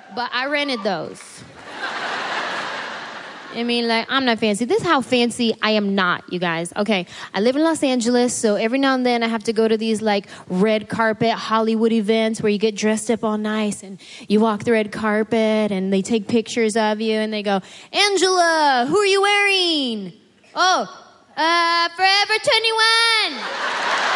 But I rented those. I mean, like, I'm not fancy. This is how fancy I am not, you guys. Okay, I live in Los Angeles, so every now and then I have to go to these, like, red carpet Hollywood events where you get dressed up all nice and you walk the red carpet and they take pictures of you and they go, Angela, who are you wearing? Oh, Forever 21.